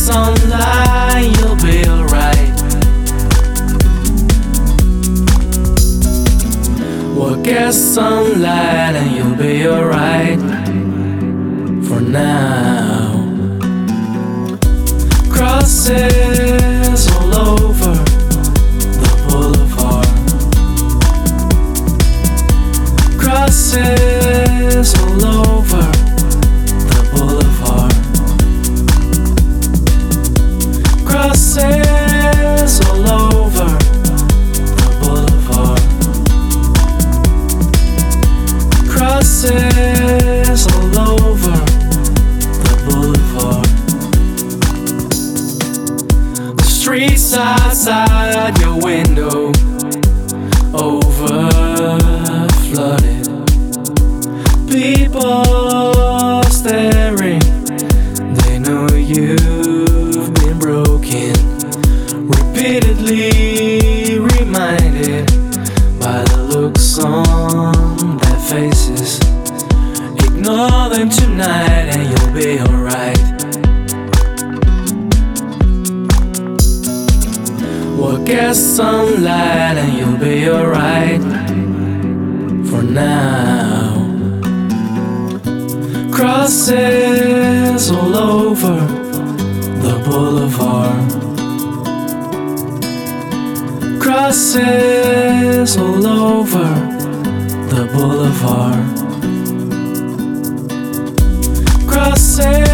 sunlight, you'll be alright. Get sunlight and you'll be alright for now. Crosses all over the boulevard. Crosses all over the boulevard. Crosses all over the boulevard. Crosses all over the boulevard. The streets outside your window over flooded. People staring, they know you've been broken. Repeatedly reminded by the looks on their faces. Ignore them tonight and you'll be alright. Get sunlight and you'll be alright for now. Crosses all over the boulevard. Crosses all over the boulevard. Crosses